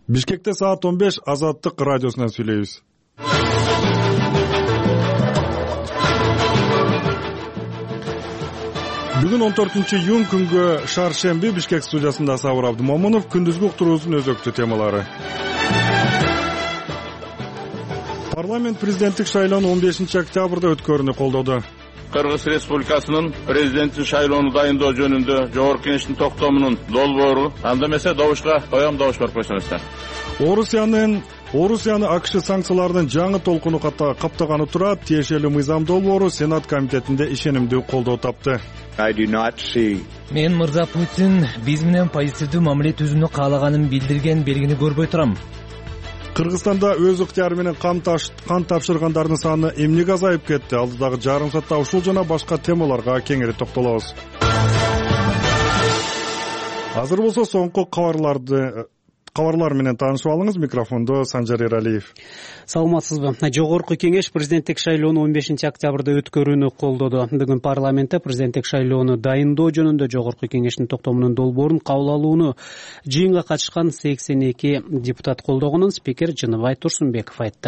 Бишкекте саат 15 Азаттык радиосунан сүйлөйбүз. Бүгүн 14-июнь күнгө шаршемби Бишкек студиясында Сабыр Абдымомунов, күндүзгү уктуруубуздун өзөктүү темалары. Парламент президенттик шайлоону 15 октябрда өткөрүүнү колдоду. Кыргыз Республикасынын президенттик шайлоону дайындоо жөнүндө Жогорку Кеңештин токтомунун долбоору, анда эмесе добушка коем, добуш барып койсоңуздар. Орусияны АКШ санкцияларынын жаңы толкуну каптаганы турат, тиешелүү мыйзам долбоору Сенат комитетинде ишенимдүү колдоо тапты. Мен мырза Путин биз менен позитивдүү мамиле түзүүнү каалаганын билдирген белгини көрбөй турам. Кыргызстанда өз ыктыяры менен кан тапшыргандардын саны эмнеге азайып кетти? Алдыдагы жарым саатта ушул жана башка темаларга кеңири токтолобуз. Азыр болсо соңку кабарлар менен таанышып алыңыз. Микрофондо Санжар Эралиев. Саламатсызбы? Жогорку Кеңеш президенттик шайлоону 15 октябрда өткөрүүнү колдоду. Бүгүн парламентте президенттик шайлоону дайындоо жөнүндө Жогорку Кеңештин токтомунун долбоорун кабыл алууну жыйынга катышкан 82 депутат колдогонун спикер Жыныбай Турсунбеков айтты.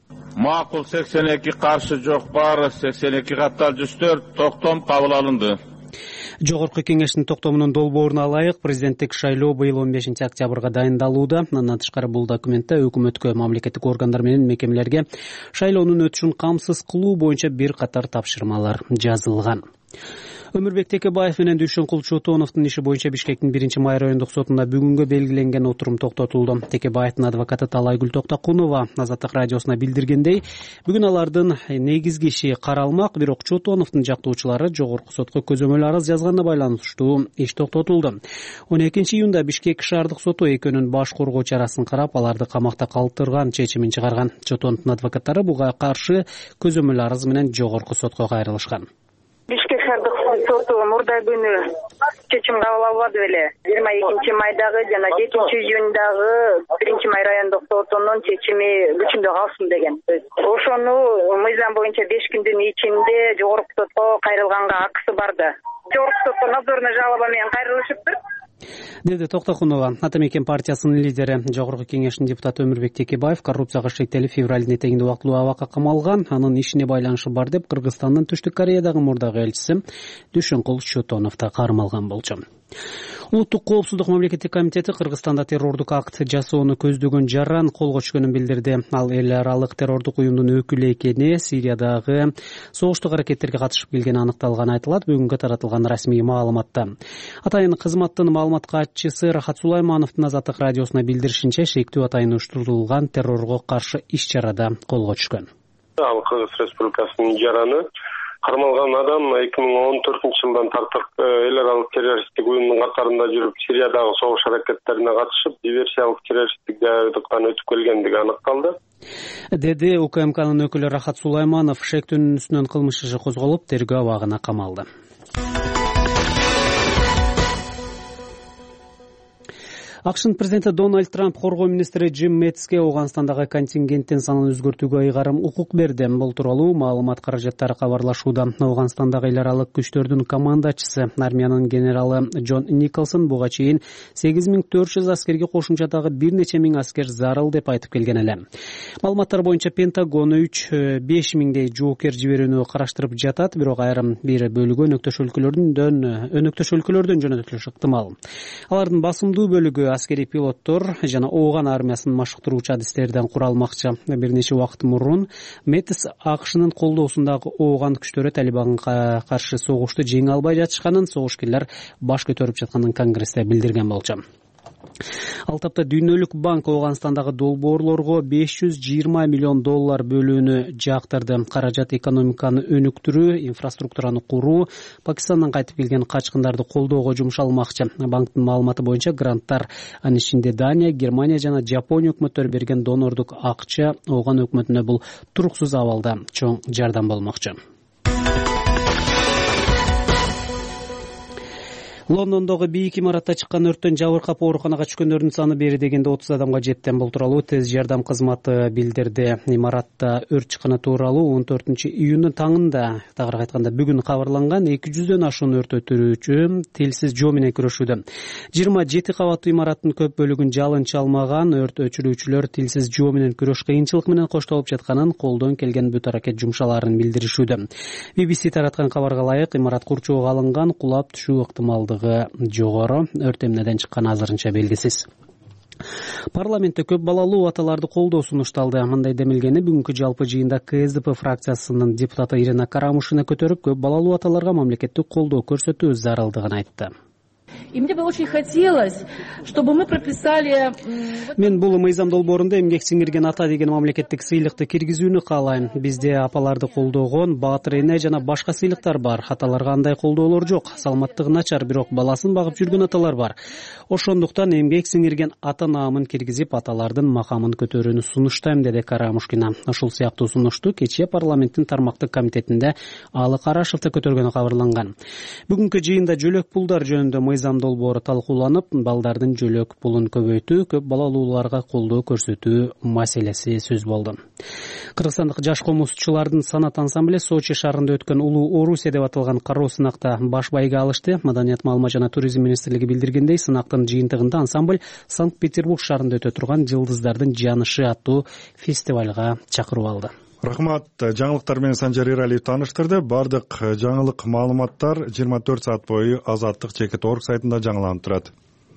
Макул 82, каршы жок баары 82 каттал 104, токтом кабыл алынды. Жогорку Кеңештин токтомунун долбооруна ылайык президенттик шайлоо быйыл 15 октябрга дайындалууда. Андан тышкары бул документте өкмөткө, мамлекеттик органдар менен мекемелерге шайлоонун өтүшүн камсыз кылуу боюнча бир катар тапшырмалар жазылган. Өмүрбек Текебаев менен Дүйшөнкул Чотоновдун иши боюнча Бишкектин 1-май райондук сотунда бүгүнгө белгиленген отурум токтотулду. Текебаевдин адвокаты Талайгүл Токтакунова Азаттык радиосуна билдиргендей, бүгүн алардын негизги иши каралмак, бирок Чотоновдун жактоочулары жогорку сотко көзөмөл арыз жазганына байланыштуу иш токтотулду. 12-июнда Бишкек шаардык соту экөөнүн баш коргоо чарасын карап, аларды камакта калтырган чечимин чыгарган. Чотоновдун адвокаттары буга каршы көзөмөл арыз менен жогорку сотко кайрылышкан. Бишкек шаардык соту мурда күнү чечим кабыл албады беле. 22-майдагы жана 7-июндагы 1-май райондук сотунун чечими күчүндө калсын деген. Ошону мыйзам боюнча 5 күндүн ичинде жогорку сотко кайрылганга акысы барды. Жогорку сотко надзорный жалоба менен кайрылышыптыр, деди Токтакунова. Ата мекен партиясынын лидери, Жогорку Кеңештин депутаты Өмүрбек Текебаев коррупцияга шектелип февралдын этегинде убактылуу абакка камалган. Анын ишине байланышы бар деп Кыргызстандын Түштүк Кореядагы мурдагы элчиси Дүйшөнкул Чотонов да кармалган болчу. Улуттук коопсуздук мамлекеттик комитети Кыргызстанда террордук акт жасоону көздөгөн жаран колго түшкөнүн билдирди. Ал эл аралык террордук уюмдун өкүлү экени, Сириядагы согуштук аракеттерге катышып келгени аныкталганы айтылат бүгүнгө таратылган расмий маалыматта. Атайын кызматтын маалымат катчысы Рахат Сулаймановдун Азаттык радиосуна билдиришинче, шектүү атайын уюштурулган террорго каршы иш-чарада колго түшкөн. Ал Кыргыз Республикасынын жараны кармалган адам 2014-жылдан тартып эл аралык террористтик уюмдун катарында жүрүп, Сириядагы согуш аракеттерине катышып, диверсиялык террористтик даярдыктан өтүп келгендиги аныкталды, деди УКМКнын өкүлү Рахат Сулайманов. Шектүүнүн үстүнөн кылмыш иши козголуп, тергөө абагына камалды. АКШнын президенти Дональд Трамп коргоо министри Джим Мэттиске Ооганстандагы контингенттин санын өзгөртүүгө ыйгарым укук берди. Бул тууралуу маалымат каражаттары кабарлашууда. Ооганстандагы эл аралык күчтөрдүн командачысы, армиянын генералы Джон Николсон буга чейин 8400 аскерге кошумча бир нече миң аскер зарыл деп айтып келген эле. Маалыматтар боюнча Пентагон 3-5000дей жоокер жиберүүнү караштырып жатат, бирок айрым бир бөлүгү өнөктөш өлкөлөрдөн жөнөтүлүшү ыктымал. Алардын басымдуу бөлүгү аскери пилоттор жана Ооган армиясын машыктыруучу адистерден куралмакчы. Бир нече убакыт мурун Мэттис АКШнын колдоосундагы Ооган күчтөрү Талибанга каршы согушту жеңе албай жатышканын, согушкерлер баш көтөрүп жатканын Конгрессте билдирген болчу. Ал тапта Дүйнөлүк банк Ооганстандагы долбоорлорго $520 миллион бөлүүнү жактырды. Каражат экономиканы өнүктүрүү, инфраструктураны куруу, Пакистандан кайтып келген качкындарды колдоого жумшалмакчы. Банктын маалыматы боюнча гранттар анын ичинде Дания, Германия жана Жапония өкмөттөрү берген донордук акча Ооган өкмөтүнө бул туруксуз абалда чоң жардам болмокчу. Лондондогу бийик имаратта чыккан өрттөн жабыркап ооруканага түшкөндөрдүн саны бери дегенде 30 адамга жетти. Бул тууралуу тез жардам кызматы билдирди. Имаратта өрт чыкканы тууралуу 14-июндун таңында, тагыраак айтканда бүгүн кабарланган. 200дөн ашуун өрт өчүрүүчү тилсиз жоо менен күрөшүүдө. 27 кабаттуу имараттын көп бөлүгүн жалын чалмаган. Өрт өчүрүүчүлөр тилсиз жоо менен күрөш кыйынчылык менен коштолуп жатканын, колдон келген бүт аракет жумшаларын билдиришүүдө. BBC тараткан кабарга ылайык, имарат курчоого алынган, кулап түшүү ыктымалдыгы жогору. Өрт эмнеден чыкканы азырынча белгисиз. Парламентте көп балалуу аталарды колдоо сунушталды. Мындай демилгени бүгүнкү жалпы жыйында КСДП фракциясынын депутаты Ирина Карамушина көтөрүп, көп балалуу аталарга мамлекеттик колдоо көрсөтүү зарылдыгын айтты. И мне бы очень хотелось, чтобы мы прописали... Мен бул мыйзам долбоорунда эмгек сиңирген ата деген мамлекеттик сыйлыкты киргизүүнү каалайм. Бизде апаларды колдогон, баатыр эне жана башка сыйлыктар бар. Аталарга андай колдоолор жок. Саламаттыгы начар, бирок баласын багып жүргөн аталар бар. Ошондуктан эмгек сиңирген ата наамын киргизип, аталардын макамын көтөрүүнү сунуштайм, деди Карамушкина. Ушул сыяктуу сунушту кечээ парламенттин тармактык комитетинде Алы Карашев да көтөргөнү кабарланган. Бүгүнкү жыйында жөлөк пулдар жөнүндө мыйзам долбоору талкууланып, балдардын жөлөк пулун көбөйтүү, көп балалууларга колдоо көрсөтүү маселеси сөз болду. Кыргызстандык жаш комузчулардын санат ансамбле Сочи шаарында өткөн улуу Орусия деп аталган кароо сынакта баш байга алышты. Маданият, маалымат жана туризм министрлиги билдиргендей, сынактын жыйынтыгында ансамбль Санкт-Петербург шаарында өтө турган Жылдыздардын жаанышы аттуу фестивалга чакырып алды. Рахмат. Жаңылыктар менен Санжар Эралиев тааныштырды. Бардык жаңылык маалыматтар 24 саат бою Азаттык Чекит.org сайтында жаңыланып турат.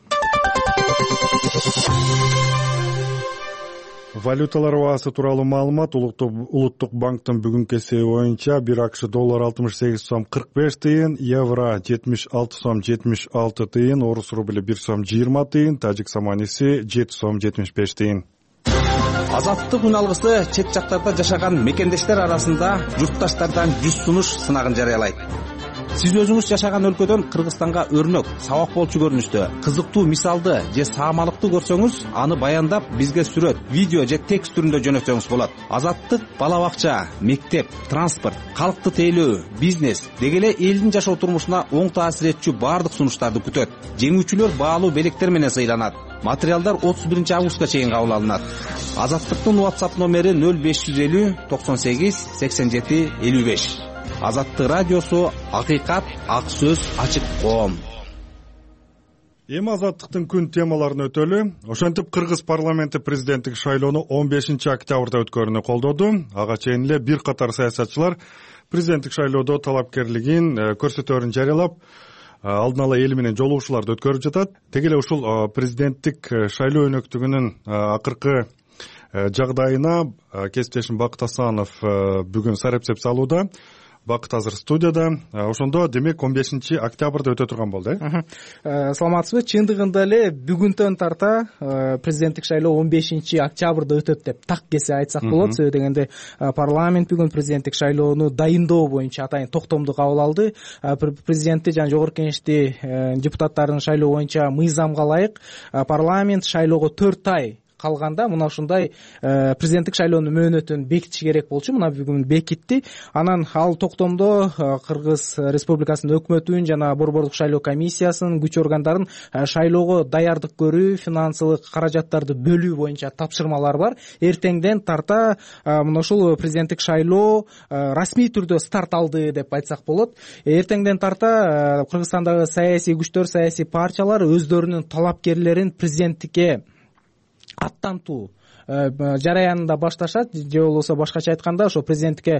Валюталар баасы тууралуу маалымат. Улуттук банктын бүгүнкү эсеби боюнча 1 акш доллар 68 сом 45 тыйын, евро 76 сом 76 тыйын, орус рубли 1 сом 20 тыйын, тажик саманиси 7 сом 75 тыйын. Азаттык үн алгысы чет жактарда жашаган мекендештер арасында журтташтардан 100 сунуш сынагын жарыялайт. Сиз өзүңүз жашаган өлкөдөн Кыргызстанга өрнөк, сабак болчу көрүнүштө, кызыктуу мисалды же саамалыкты көрсөңүз, аны баяндап бизге сүрөт, видео же текст түрүндө жөнөтсөңүз болот. Азаттык бала бакча, мектеп, транспорт, калкты тейлөө, бизнес деги эле элдин жашоо турмушуна оң таасир этчү баардык сунуштарды күтөт. Жеңүүчүлөр баалуу белектер менен сыйланат. Материалдар 31 августка чейин кабыл алынат. Азаттыктын WhatsApp номери 0550 98 87 55. Азаттык радиосу, акыйкат, ак сөз, ачык коом. Эми Азаттыктын күн темаларын өтөлү. Ошентип Кыргыз парламенти президенттик шайлоону 15 октябрда өткөрүүнү колдоду. Ага чейин эле бир катар саясатчылар президенттик шайлоодо талапкерлигин көрсөтөөрүн жарыялап, алдын ала эл менен жолугушууларды өткөрүп жатат. Теги эле ушул президенттик шайлоо өнөктүгүнүн акыркы жагдайына кесиптешим Бакыт Асанов бүгүн сарепсеп салууда. Бакыт азыр студияда. Ошондо демек 15 октябрда өтө турган болду, Саламатсызбы? Чындыгында эле бүгүнтөн тарта президенттик шайлоо 15 октябрда өтөт деп так кесе айтсак болот. Себеби дегенде парламент бүгүн президенттик шайлоону дайындоо боюнча атайын токтомду кабыл алды. Президентти жана жогорку кеңешти депутаттарын шайлоо боюнча мыйзамга ылайык парламент шайлоого 4 ай калганда мына ушундай президенттик шайлоонун мөөнөтүн бекитиш керек болчу. Мына бүгүн бекитти. Анан ал токтомдо Кыргыз Республикасынын өкмөтүн жана Борбордук шайлоо комиссиясынын күч органдарын шайлоого даярдык көрүү, финансылык каражаттарды бөлүү боюнча тапшырмалар бар. Эртеңден тарта мына ушул президенттик шайлоо расмий түрдө старт алды деп айтсак болот. Эртеңден тарта Кыргызстандагы саясий күчтөр, саясий партиялар өздөрүнүн талапкерлерин президенттикке аттантуу жараянында башташат, же болбосо башкача айтканда ошо президенттикке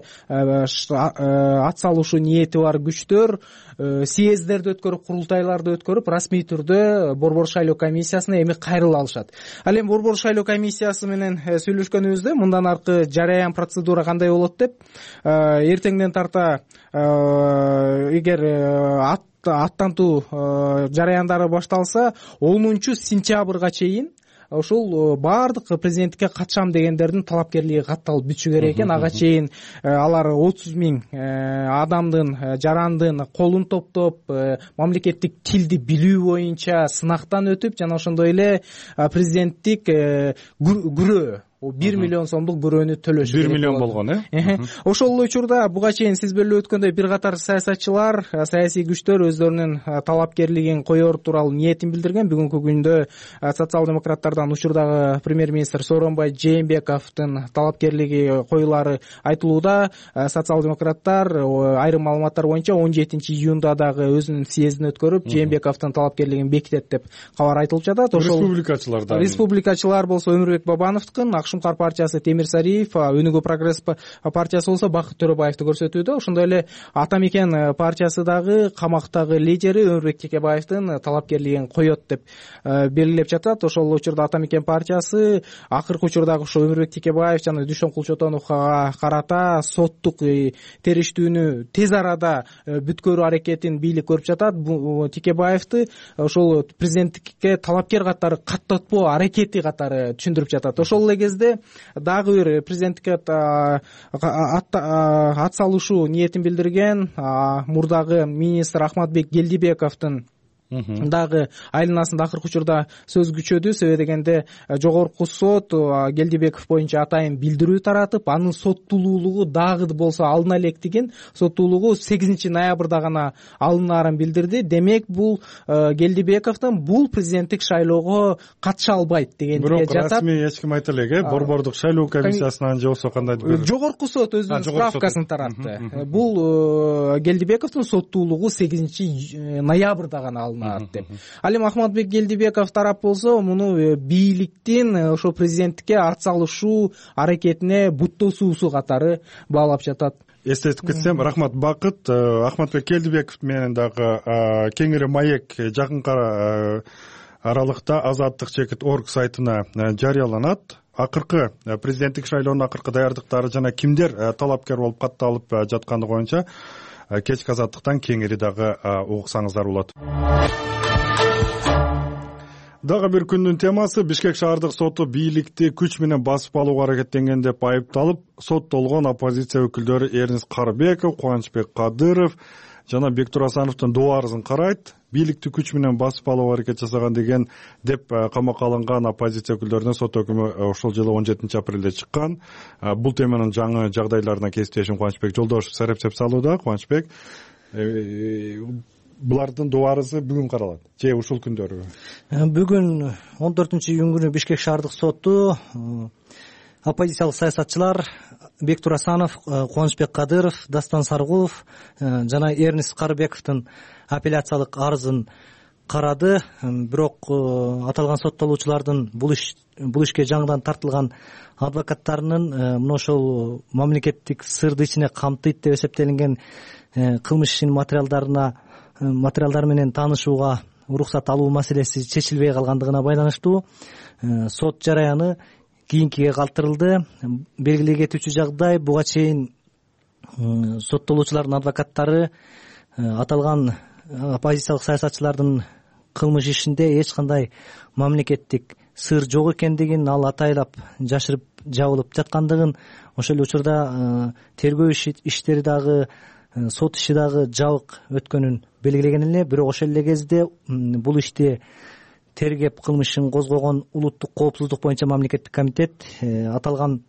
ат салуучу ниети бар күчтөр съездерди өткөрүп, курултайларды өткөрүп, расмий түрдө Борбор шайлоо комиссиясына эми кайрыла алышат. Ал эми Борбор шайлоо комиссиясы менен сүйлөшкөнүбүздө мындан аркы жараян процедура кандай болот деп, эртеңден тарта эгер аттантуу жараяндары башталса 10 сентябрга чейин ошол баардык президенттикке катышам дегендердин талапкерлиги катталып бүтүшү керек экен. Ага чейин алар 30 000 адамдын, жарандын колун топтоп, мамлекеттик тилди билүү боюнча сынактан өтүп, жана ошондой эле президенттик күрөө 1 миллион сомдук бирөөнү төлөш 1 миллион болгон ошол учурда буга чейин сиз белип өткөндөй бир катар саясатчылар, саясий күчтөр өздөрүнүн талапкерлигин коёр тууралуу ниетин билдирген. Бүгүнкү күндө социал-демократтардан учурдагы премьер-министр Сооронбай Жээнбековдун талапкерлиги коюлары айтылууда. Социал-демократтар айрым маалыматтар боюнча 17-июнда дагы өзүнүн съездин өткөрүп, Жээнбековдун талапкерлигин бекитет деп кабар айтылып жатат. Ошол республикачылар болсо Өмүрбек Бабановдукун, Шумкар партиясы Темир Сариев, Өнүгүү прогресс партиясы болсо Бакыт Төрөбаевди көрсөтүүдө. Ошондой эле Ата Мекен партиясы дагы камактагы лидери Өмүрбек Текебаевдин талапкерлигин коет деп белгилеп жатат. Ошол учурда Ата Мекен партиясы акыркы учурдагы ошо Өмүрбек Текебаев жана Дүйшөнкул Чотоновго карата соттук териштүүнү тез арада бүткөрүү аракетин бийлик көрүп жатат. Текебаевди ошол президенттикке талапкер катары каттатпоо аракети катары түшүндүрүп жатат. Ошол эле кезде дагы бир президенттикке ат салышуу ниетин билдирген мурдагы министр Ахматбек Келдибековдун дагы айланасында акыркы учурда сөз күчөдү. Себеби дегенде жогорку сот Келдибеков боюнча атайын билдирүү таратып, анын соттуулугу дагы болсо алына элек деген соттуулугу 8 ноябрда гана алынаарын билдирди. Демек бул Келдибековдун бул президенттик шайлоого катыша албайт дегенге жатат. Бирок расмий эч ким айта элек, борбордук шайлоо комиссиясынан же болбосо кандайдыр жогорку сот өзүнүн справкасын таратты. Бул Келдибековдун соттуулугу 8 ноябрда гана деп. Ал эми Ахматбек Келдибеков тарап болсо муну бийликтин ошо президенттикке ат салышуу аракетине буттосуусу катары баалап жатат. Эстетип кетсем, рахмат Бакыт. Ахматбек Келдибеков менен дагы кеңири маек жакынкы аралыкта Азаттык чекит орг сайтына жарыяланат. Акыркы президенттик шайлоонун акыркы даярдыктары жана кимдер талапкер болуп катталып жатканы боюнча кечки Азаттыктан кеңири дагы угсаңыздар болот. Дагы бир күндүн темасы: Бишкек шаардык соту бийликти күч менен басып алууга аракеттенген деп айыпталып, соттолгон оппозиция өкүлдөрү Эрнис Карыбеков, Кубанычбек Кадыров жана Бектур Асановдун доо арызын карайт. Бийликти күч менен басып алууга аракет жасаган деген деп камакка алынган оппозиция өкүлдөрүнө сот өкүмү ошол жылы 17 апрелде чыккан. Бул теманын жаңы жагдайларына кесиптешим Кубанычбек Жолдошев сарапчылап салууда. Кубанычбек, булардын доо арызы бүгүн каралат же ушул күндөрү? Бүгүн 14-июнь күнү Бишкек шаардык соту оппозициялык саясатчылар Бектур Асанов, Кубанычбек Кадыров, Дастан Саргулов жана Эрнис Карыбековдун апелляциялык арызын карады. Бирок аталган соттолуучулардын бул ишке жаңыдан тартылган адвокаттарынын мына ошол мамлекеттик сырды ичине камтыйт деп эсептелинген кылмыш ишинин материалдары менен таанышууга уруксат алуу маселеси чечилбей калгандыгына байланыштуу сот жараяны кийинкиге калтырылды. Белгилей кетүүчү жагдай, буга чейин соттолуучулардын адвокаттары аталган оппозициялык саясатчылардын кылмыш ишинде эч кандай мамлекеттик сыр жок экендигин, ал атайлап жашырып жабылып жаткандыгын, ошол эле учурда тергөө иштери дагы сот иши дагы жабык өткөнүн белгилеген эле. Бирок ошол эле кезде бул ишти тергеп кылмышын козгогон улуттук коопсуздук боюнча мамлекеттик комитет аталган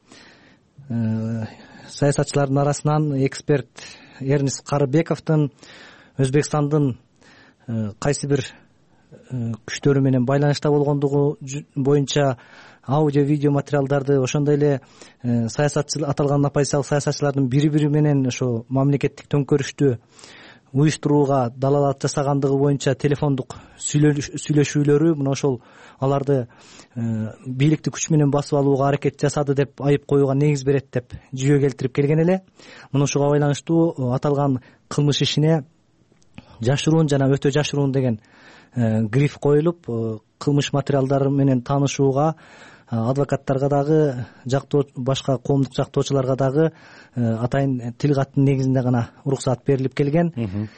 саясатчылардын арасынан эксперт Эрнис Карыбековдун Өзбекстандын кайсы бир күчтөрү менен байланышта болгондугу боюнча аудио видео материалдарды, ошондой эле аталган оппозициялык саясатчылардын бири менен ошо мамлекеттик төңкөрүштү уюштурууга далалат жасагандыгы боюнча телефондук сүйлөшүүлөрү, мына ошол аларды бийликти күч менен басып алууга аракет жасады деп айып коюуга негиз берет деп жүйө келтирип келген эле. Мына ушуга байланыштуу аталган кылмыш ишине жашыруун жана өтө жашыруун деген гриф коюлуп, кылмыш материалдары менен таанышууга адвокаттарга дагы башка коомдук жактоочуларга дагы атайын тил каттын негизинде гана уруксат берилип келген.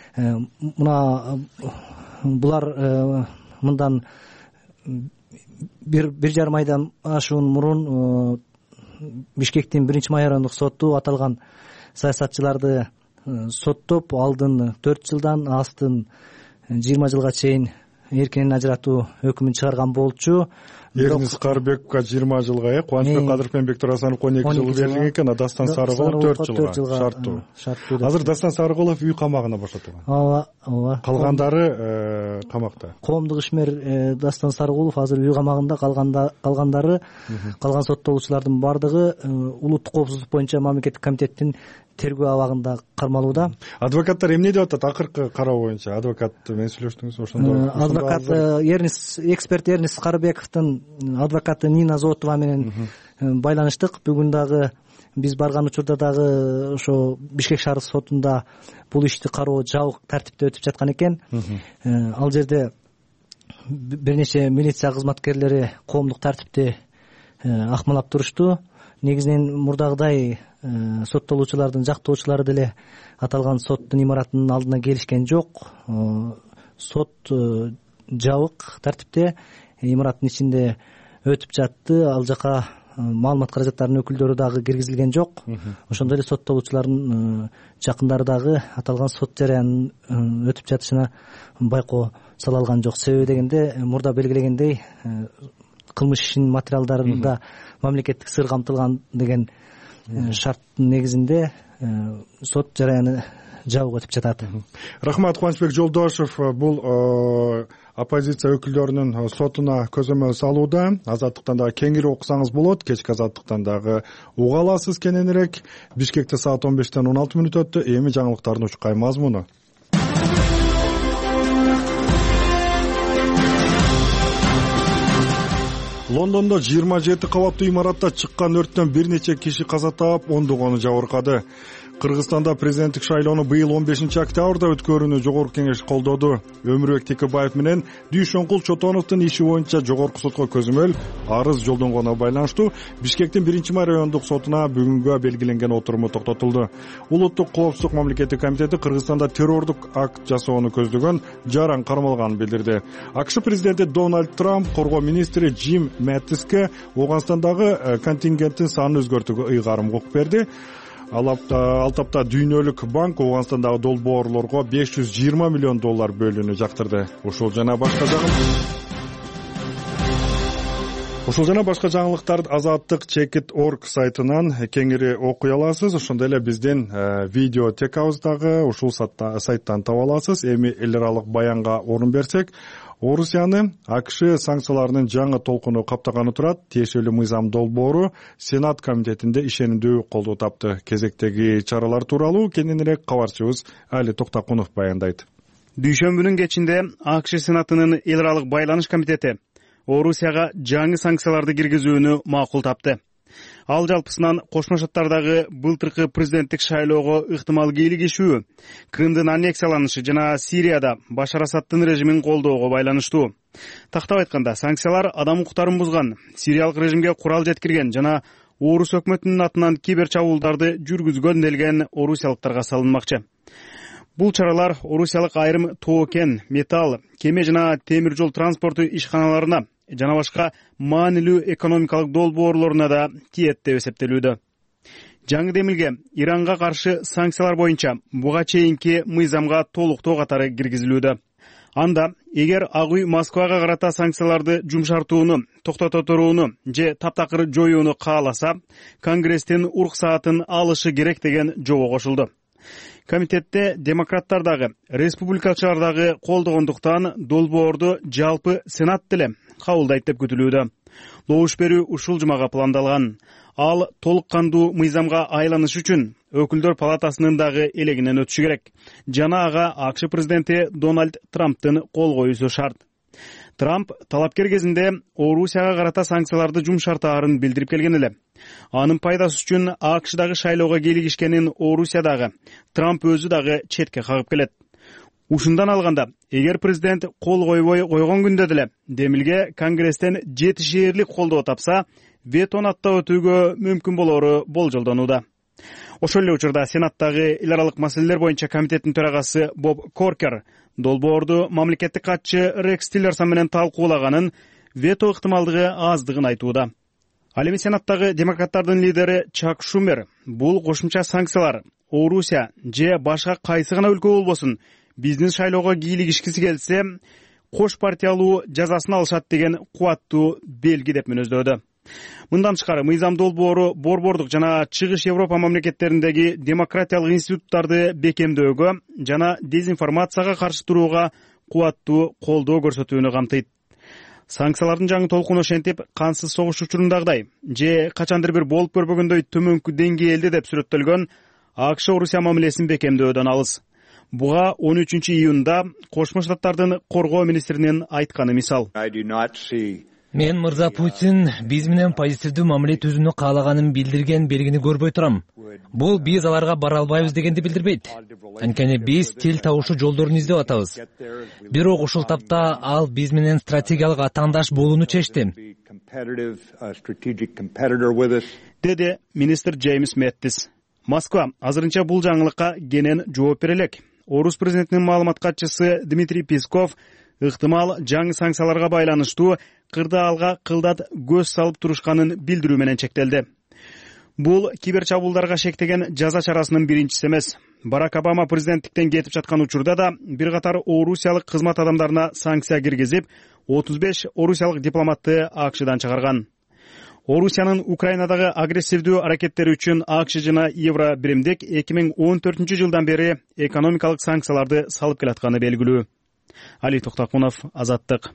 Мына булар мындан бир жарым айдан ашуун мурун Бишкектин 1-май райондук соту аталган саясатчыларды соттоп, алдын 4 жылдан, астын 20 жылга чейин эркинен ажыратуу өкүмүн чыгарган болчу. Эрнис Карбековго 20 жылга, Кубанычбек Кадыров менен Бектур Асановго 12 жыл берилген экен, а Дастан Сарыгулов 4 жылга шарттуу. Азыр Дастан Сарыгулов үй камагына бошотулган. Ооба. Калгандары камакта. Коомдук ишмер Дастан Сарыгулов азыр үй камагында, калгандары калган соттолуучулардын бардыгы улуттук коопсуздук боюнча мамлекеттик комитеттин тергөө абагында кармалууда. Адвокаттар эмне деп атат? Акыркы кароо боюнча адвокат менен сүйлөштүңүз ошондо? Адвокат эксперт Эрнис Карбековдун адвокаты Нина Зотова менен байланыштык. Бүгүн дагы биз барган учурда дагы ошо Бишкек шаардык сотунда бул ишти кароо жабык тартипте өтүп жаткан экен. Ал жерде бир нече милиция кызматкерлери коомдук тартипти акмалап турушту. Негизинен мурдагыдай соттолуучулардын жактоочулары деле аталган соттун имаратынын алдына келишкен жок. Сот жабык тартипте имараттын ичинде өтүп жатты. Ал жака маалымат каражаттарынын өкүлдөрү дагы киргизилген жок. Ошондой эле соттолуучулардын жакындары дагы аталган сот жараянын өтүп жатышына байкоо сала алган жок. Себеби дегенде мурда белгилегендей кылмыш ишинин материалдарында мамлекеттик сыр камтылган деген шарттын негизинде сот жараяны жабык өтүп жатат. Рахмат, Кубанычбек Жолдошев бул оппозиция өкүлдөрүнүн сотуна көзөмөл салууда. Азаттыктан дагы кеңири окусаңыз болот. Кечки Азаттыктан дагы уга аласыз кененирээк. Бишкекте саат 15-тен 16 мүнөт өттү. Эми жаңылыктардын учкай мазмуну. Лондондо 27 кабаттуу имаратта чыккан өрттөн бир нече киши каза таап, ондогону жабыркады. Кыргызстанда президенттик шайлоону быйыл 15-октябрда өткөрүүнү жогорку кеңеш колдоду. Өмүрбек Текебаев менен Дүйшөнкул Чотоновдун иши боюнча жогорку сотко көзөмөл арыз жолдонгонуна байланыштуу Бишкектин 1-май райондук сотуна бүгүнгө белгиленген отуруму токтотулду. Улуттук коопсуздук мамлекеттик комитети Кыргызстанда террордук акт жасоону көздөгөн жаран кармалганын билдирди. АКШ президенти Дональд Трамп коргоо министри Джим Мэттиске Ооганстандагы контингенттин санын өзгөртүүгө ыйгарым укук берди. Ал тапта Дүйнөлүк банк Ооганстандагы долбоорлорго $520 миллион бөлүүнү жактырды. Ушул жана башка жаңылыктарды Азаттык Чекит.org сайтынан кеңири окуй аласыз. Ошондой эле биздин видеотекабыздагы ушул сайттан таба аласыз. Эми эл аралык баянга орун берсек, Орусияны АКШ санкцияларынын жаңы толкуну каптаганы турат. Тиешелүү мыйзам долбоору Сенат комитетинде ишенимдүү колдоо тапты. Кезектеги чаралар тууралуу кененирээк кабарчыбыз Али Токтакунов баяндайт. Дүйшөмбүнүн кечинде АКШ Сенатынын эл аралык байланыш комитети Орусияга жаңы санкцияларды киргизүүнү макул тапты. Ал жалпысынан Кошмо Шаттардагы былтыркы президенттик шайлоого ыктымал кийлигишүү, Крымдын аннексияланышы жана Сирияда Башар Асаддын режимин колдоого байланыштуу. Тактап айтканда, санкциялар адам укуктарын бузган, сириялык режимге курал жеткирген жана Орус өкмөтүнүн атынан кибер чабуулдарды жүргүзгөн делген орусиялыктарга салынмакчы. Бул чаралар орусиялык айрым тоо кен, металл, кеме жана темир жол транспорту ишканаларына жана башка маанилүү экономикалык долбоорлоруна да тиет деп эсептелүүдө. Жаңы демилге Иранга каршы санкциялар боюнча буга чейинки мыйзамга толуктоо катары киргизилүүдө. Анда эгер Ак үй Москвага карата санкцияларды жумшартууну, токтото турууну же таптакыр жоюуну кааласа, Конгресстин уруксаатын алышы керек деген жобо кошулду. Комитетте демократтар дагы, республикачылар дагы колдогондуктан долбоорду жалпы Сенат деле кабылдайт деп күтүлүүдө. Добуш берүү ушул жумага пландалган. Ал толук кандуу мыйзамга айланыш үчүн өкүлдөр палатасынын дагы элегинен өтүшү керек. Жана ага АКШ президенти Дональд Трамптын кол коюусу шарт. Трамп талапкер кезинде Орусияга карата санкцияларды жумшартаарын билдирип келген эле. Анын пайдасы үчүн АКШдагы шайлоого келишкенин Орусиядагы Трамп өзү дагы четке кагып келет. Ушундан алганда, эгер президент кол койбой койгон күндө деле демилге Конгресстен 7 шээрлик колдоо тапса, ветону аттап өтүүгө мүмкүн болору болжолдонууда. Ошол эле учурда Сенаттагы эл аралык маселелер боюнча комитеттин төрагасы Боб Коркер долбоорду мамлекеттик катчы Рекс Тиллерсон менен талкуулаганын, вето ыктымалдыгы аздыгын айтууда. Ал эми Сенаттагы демократтардын лидери Чак Шумер бул кошумча санкциялар Орусия же башка кайсы гана өлкө болбосун биздин шайлоого кийлигишкиси келсе, кош партиялуу жазасын алышат деген кубаттуу белги деп мүнөздөдү. Мындан тышкары мыйзам долбоору борбордук жана чыгыш Европа мамлекеттериндеги демократиялык институттарды бекемдөөгө жана дезинформацияга каршы турууга кубаттуу колдоо көрсөтүүнү камтыйт. Санкциялардын жаңы толкуну ошентип кансыз согуш учурундагыдай же качандыр бир болуп көрбөгөндөй төмөнкү деңгээлде деп сүрөттөлгөн АКШ Орусия мамилесин бекемдөөдөн алыс. Буга 13 июнда Кошмо Штаттардын коргоо министринин айтканы мисал. Мен мырза Путин биз менен позитивдүү мамиле түзүүнү каалаганын билдирген белгини көрбөй турам. Бул биз аларга бара албайбыз дегенди билдирбейт. Анткени биз тил табышуу жолдорун издеп атабыз. Бирок ушул тапта ал биз менен стратегиялык атаандаш болууну чечти, деди министр Джеймс Мэттис. Москва азырынча бул жаңылыкка кенен жооп бере элек. Орус президентинин маалымат катчысы Дмитрий Песков ыктымал жаңы санкцияларга байланыштуу кырдаалга кылдат көз салып турушканын билдирүү менен чектелди. Бул кибер чабуулдарга шектеген жаза чарасынын биринчиси эмес. Барак Обама президенттиктен кетип жаткан учурда да бир катар орусиялык кызмат адамдарына санкция киргизип, 35 орусиялык дипломатты АКШдан чыгарган. Орусиянын Украинадагы агрессивдүү аракеттери үчүн АКШ жана Евро биримдик 2014 жылдан бери экономикалык санкцияларды салып келатканы белгилүү. Али Токтакунов, Азаттык.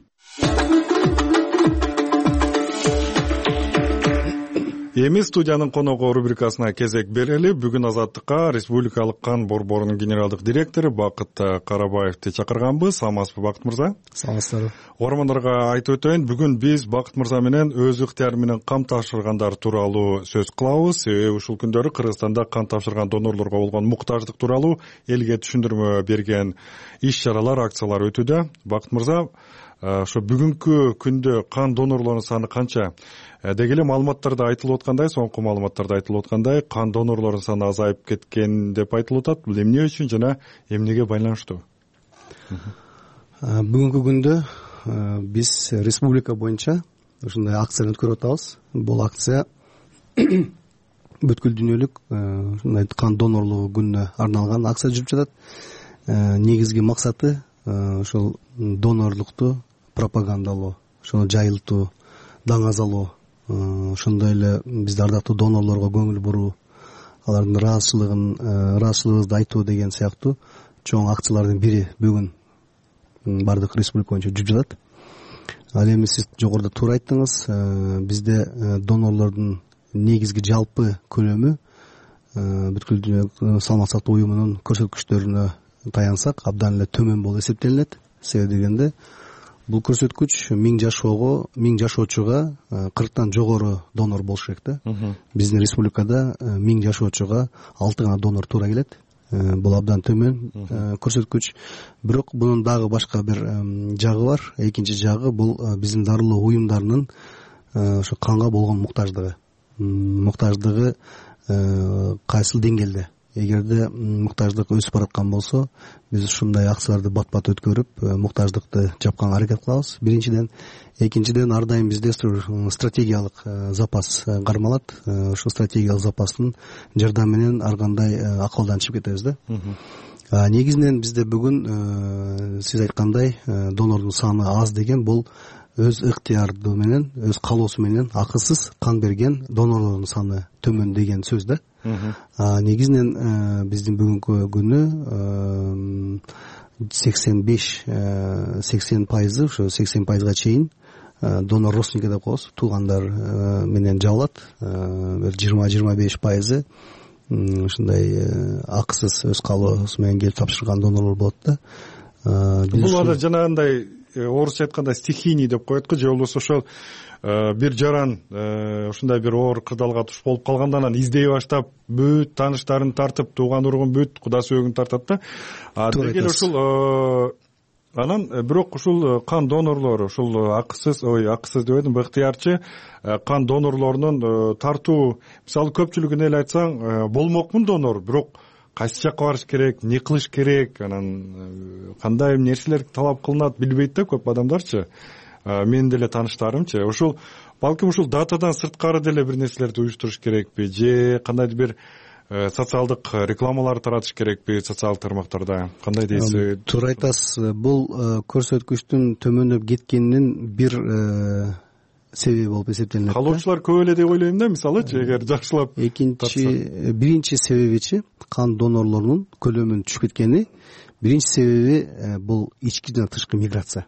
Эми студиянын коногу рубрикасына кезек берели. Бүгүн Азаттыкка Республикалык кан борборунун генералдык директору Бакыт Карабаевди чакырганбыз. Саламатсызбы, Бакыт мырза? Саламатсыздарбы. Угармандарга айтып өтөйүн, бүгүн биз Бакыт мырза менен өз ыктыяры менен кан тапшыргандар тууралуу сөз кылабыз. Ушул күндөрү Кыргызстанда кан тапшырган донорлорго болгон муктаждык тууралуу элге түшүндүрмө берген иш-чаралар, акциялар өтүүдө. Бакыт мырза, ошо бүгүнкү күндө кан донорлорунун саны канча? Деги эле маалыматтарда айтылып аткандай, соңку маалыматтарда айтылып аткандай, кан донорлорунун саны азайып кеткен деп айтылып атат. Бул эмне үчүн жана эмнеге байланыштуу? Бүгүнкү күндө биз республика боюнча ушундай акцияны өткөрүп атабыз. Бул акция бүткүл дүйнөлүк ушундай кан донорлугу күнүнө арналган акция жүрүп жатат. Негизги максаты ошол донорлукту пропагандалоо, ошону жайылтуу, даңазалоо, ошондой эле бизде ардактуу донорлорго көңүл буруу, алардын ыраазычылыгыбызды айтуу деген сыяктуу чоң акциялардын бири бүгүн бардык республика боюнча жүрүп жатат. Ал эми сиз жогоруда туура айттыңыз, бизде донорлордун негизги жалпы көлөмү бүткүл дүйнөлүк саламаттык сактоо уюмунун көрсөткүчтөрүнө таянсак абдан эле төмөн болуп эсептелинет. Себеби дегенде бул көрсөткүч 1000 жашоочуга 40тан жогору донор болуш керек да. Биздин республикада 1000 жашоочуга 6 гана донор туура келет. Бул абдан төмөн көрсөткүч. Бирок бунун дагы башка бир жагы бар. Экинчи жагы бул биздин дарылоо уюмдарынын ошо канга болгон муктаждыгы кайсыл деңгээлде. Эгерде муктаждык өсүп бараткан болсо, биз ушундай акцияларды бат-бат өткөрүп, муктаждыкты жапканга аракет кылабыз. Биринчиден, экинчиден ар дайым бизде стратегиялык запас кармалат. Ошол стратегиялык запастын жардамы менен ар кандай акыбалдан чыгып кетебиз да. Негизинен бизде бүгүн сиз айткандай донордун саны аз деген бул өз ыктыяры менен, өз каалоосу менен акысыз кан берген донорлордун саны төмөн деген сөз да. Негизинен биздин бүгүнкү күнү 85-80%, ошо 80%га чейин донор родственники деп коебуз, туугандар менен жабылат. Бир 20-25% ушундай акысыз өз каалоосу менен келип тапшырган донорлор болот да. Бул ада жанагындай орусча айтканда стихийный деп коет го, же болбосо ошол бир жаран ушундай бир оор кырдаалга туш болуп калганда анан издей баштап бүт тааныштарын тартып, тууган ургун бүт куда сөөгүн тартат да. Деги эле ушул анан бирок ушул кан донорлору ушул акысыз деп айдым, ыктыярчы кан донорлорунун тартуу, мисалы көпчүлүгүн эле айтсаң, болмокмун донор, бирок кайсы жакка барыш керек, эмне кылыш керек, анан кандай нерселер талап кылынат билбейт да көп адамдарчы. Менин деле тааныштарымчы. Ушул балким ушул датадан сырткары деле бир нерселерди уюштуруш керекпи, же кандайдыр бир социалдык рекламалар таратыш керекпи социалдык тармактарда, кандай дейсиз? Туура айтасыз. Бул көрсөткүчтүн төмөндөп кеткенинин бир себеби болуп эсептелинет. Калоочулар көп эле деп ойлойм да, мисалычы, эгер жакшылап. Биринчи себебичи кан донорлорунун көлөмүнүн түшүп кеткени. Биринчи себеби бул ички жана тышкы миграция.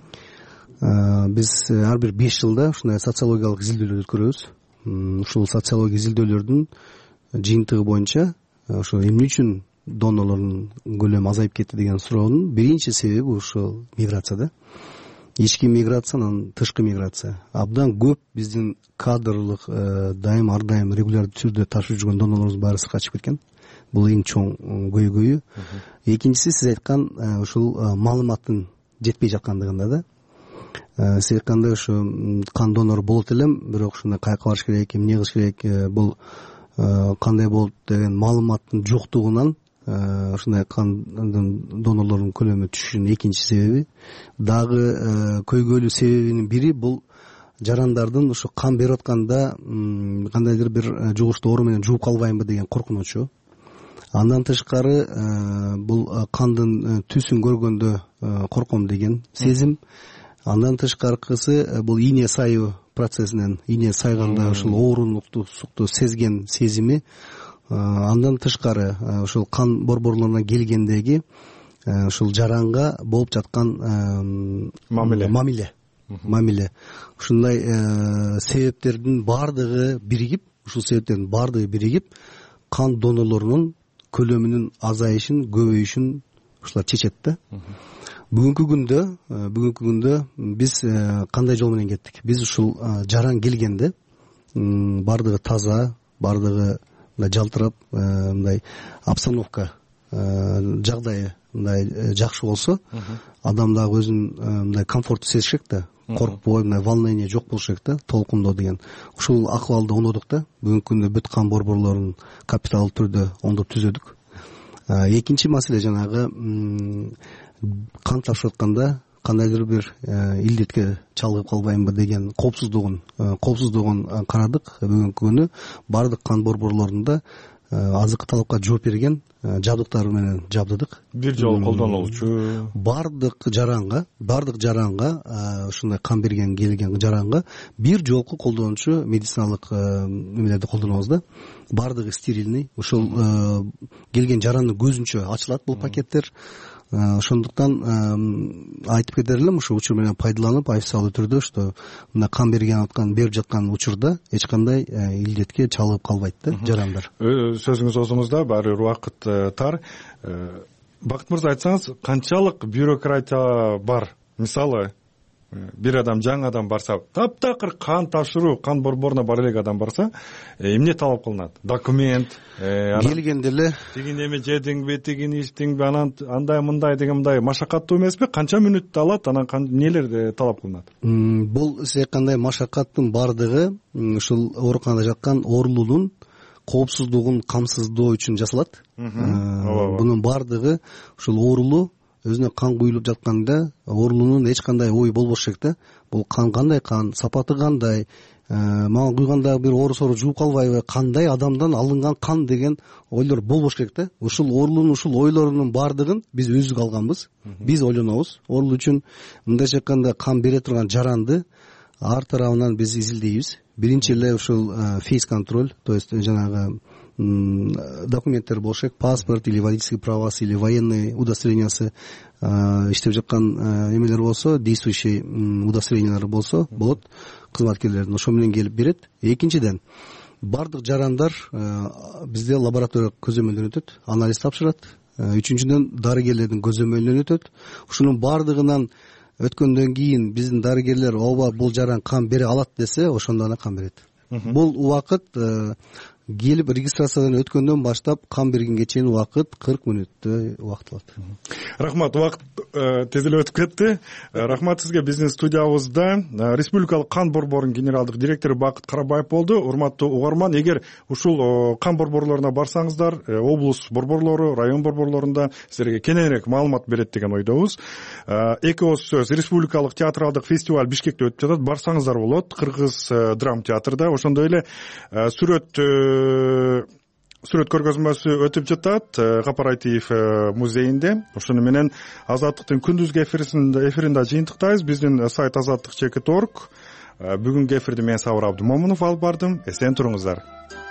Биз ар бир 5 жылда ушундай социологиялык изилдөөлөр өткөрөбүз. Ушул социология изилдөөлөрдүн жыйынтыгы боюнча ошо эмне үчүн донорлордун көлөмү азайып кетти деген суроонун биринчи себеби ушул миграцияда. Ички миграция, анан тышкы миграция. Абдан көп биздин кадрлык ар дайым регулярдуу түрдө ташып жүргөн донорлорубуз баары качып кеткен. Бул эң чоң көйгөйү. Экинчиси, сиз айткан ушул маалыматтын жетпей жаткандыгында да. Сиз айткандай ушу кан донору болот элем, бирок ушундай каяка барыш керек, эмне кылыш керек, бул кандай болот деген маалыматтын жоктугунан ушундай кан донорлордун көлөмү түшүшүнүн экинчи себеби. Дагы көйгөйлүү себебинин бири бул жарандардын ушу кан берип атканда кандайдыр бир жугуштуу оору менен жууп калбаймбы деген коркунучу. Андан тышкары бул кандын түсүн көргөндө корком деген сезим. Андан тышкаркысы бул ийне сайуу процессинен, ийне сайганда ушул оорунукту сезген сезими. Андан тышкары ушул кан борборлоруна келгендеги ушул жаранга болуп жаткан мамиле. Ушундай себептердин баардыгы биригип, кан донорлорунун көлөмүнүн азайышын, көбөйүшүн ушулар чечет да. Бүгүнкү күндө биз кандай жол менен кеттик? Биз ушул жаран келгенде баардыгы таза, баардыгы жалтырап, мындай обстановка, жагдайы мындай жакшы болсо, адам дагы өзүн мындай комфорттуу сезишек да, коркпой, мындай волнение жок болушек да, толкундоо деген. Ушул акыбалды оңдодук да. Бүгүнкү күндө бүт кан борборлорун капиталдуу түрдө оңдоп түзөдүк. Экинчи маселе жанагы кан тапшырып атканда кандайдыр бир илдетке чалгып калбаймбы деген коопсуздугун карадык. Бүгүнкү күнү бардык кан борборлорунда азыркы талапка жооп берген жабдыктар менен жабдыдык. Бир жолу колдонулчу. Бардык жаранга ушундай кан берген келген жаранга бир жолку колдонуучу медициналык эмелерди колдонобуз да. Бардыгы стерильный. Ушул келген жарандын көзүнчө ачылат бул пакеттер. Ошондуктан айтып кетер элем, ушу учур менен пайдаланып, официалдуу түрдө что мына кан берип жаткан учурда эч кандай илдетке чалгып калбайт да жарандар. Сөзүңүз оозуңузда, баары бир убакыт тар. Бакыт мырза, айтсаңыз, канчалык бюрократия бар? Мисалы, бир адам, жаңы адам барса, таптакыр кан тапшыруу, кан борборуна бар элек адам барса, эмне талап кылынат? Документ, келгенде эле тигин эме жедиңби, тигин ичтиңби, анан андай мындай деген мындай машакаттуу эмеспи? Канча мүнөттү алат, анан эмнелер талап кылынат? Бул сиз айткандай машакаттын бардыгы ушул ооруканада жаткан оорулуунун коопсуздугун камсыздоо үчүн жасалат. Бунун бардыгы ушул оорулуу өзүнө кан куюлуп жатканда оорулуунун эч кандай ою болбош керек да. Бул кан кандай кан, сапаты кандай, мага куйганда бир оору жууп калбайбы, кандай адамдан алынган кан деген ойлор болбош керек да. Ушул оорулуунун ушул ойлорунун бардыгын биз өзүбүз алганбыз. Биз ойлонобуз. Оорулуу үчүн мындайча айтканда кан бере турган жаранды ар тарабынан биз изилдейбиз. Биринчи эле ушул фейс контроль, то есть жанагы документтер болуш керек, паспорт или водительский правасы или военный удостоверениясы иштеп жаткан эмелер болсо, действующий удостоверениялар болсо болот, кызматкерлердин ошо менен келип берет. Экинчиден, бардык жарандар бизде лаборатория көзөмөлдөн өтөт, анализ тапшырат. Үчүнчүдөн, дарыгерлердин көзөмөлүнөн өтөт. Ушунун бардыгынан өткөндөн кийин биздин дарыгерлер ооба бул жаран кан бере алат десе, ошондо гана кан берет. Бул убакыт келип регистрациядан өткөндөн баштап кан бергенге чейин убакыт 40 мүнөттөй убакыт алат. Рахмат, убакыт тез эле өтүп кетти. Рахмат сизге. Биздин студиябызда Республикалык кан борборунун генералдык директору Бакыт Карабаев болду. Урматтуу угарман, эгер ушул кан борборлоруна барсаңыздар, облус борборлору, район борборлорунда силерге кененирээк маалымат берет деген ойдобуз. Эки ооз сөз, Республикалык театралдык фестиваль Бишкекте өтүп жатат. Барсаңыздар болот, Кыргыз драм театрда. Ошондой эле сүрөт сүрөт көргөзмөсү өтүп жатат Кооператив музейинде. Ошону менен Азаттыктын күндүзгү эфиринде жыйынтыктайбыз. Биздин сайт azаттык.org. Бүгүнкү эфирди мен Сабыр Абдымомунов алып бардым. Эсен туруңуздар.